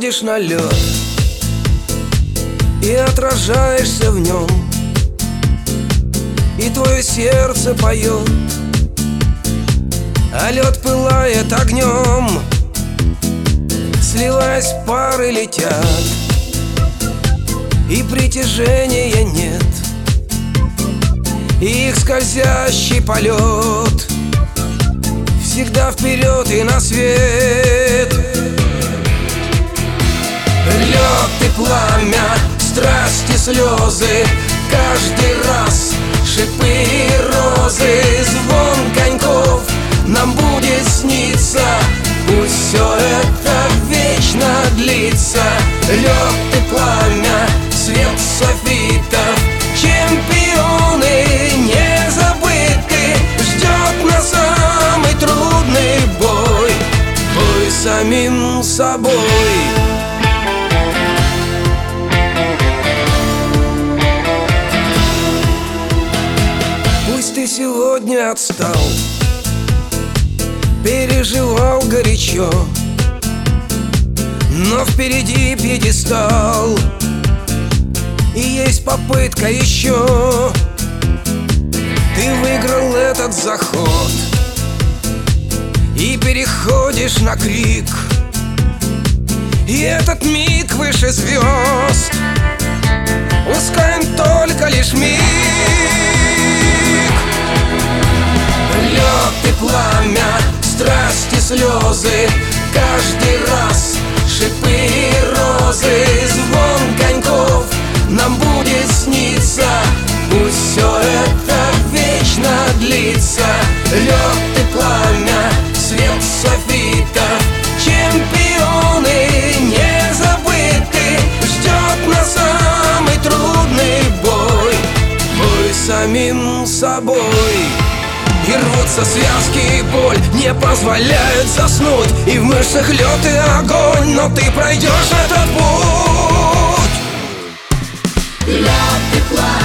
выходишь на лед и отражаешься в нем, и твое сердце поет, а лед пылает огнем. Сливаясь, пары летят, и притяжения нет, и их скользящий полет всегда вперед и на свет. Лед и пламя, страсти, слезы, каждый раз шипы и розы, звон коньков нам будет сниться. Пусть все это вечно длится. Лед и пламя, свет софитов, чемпионы незабытки, ждет нас самый трудный бой, бой с самим собой. Пусть ты сегодня отстал, переживал горячо, но впереди пьедестал, и есть попытка еще. Ты выиграл этот заход и переходишь на крик, и этот миг выше звезд, пускай он только лишь миг. Лед и пламя, страсти, слезы, каждый раз шипы и розы, звон коньков нам будет сниться. Пусть все это вечно длится. Лед и пламя, свет софитов, чемпионы незабытки, ждет нас самый трудный бой, бой с самим собой. И рвутся связки, и боль не позволяют заснуть, и в мышцах лед и огонь, но ты пройдешь этот путь. Лед и пламя.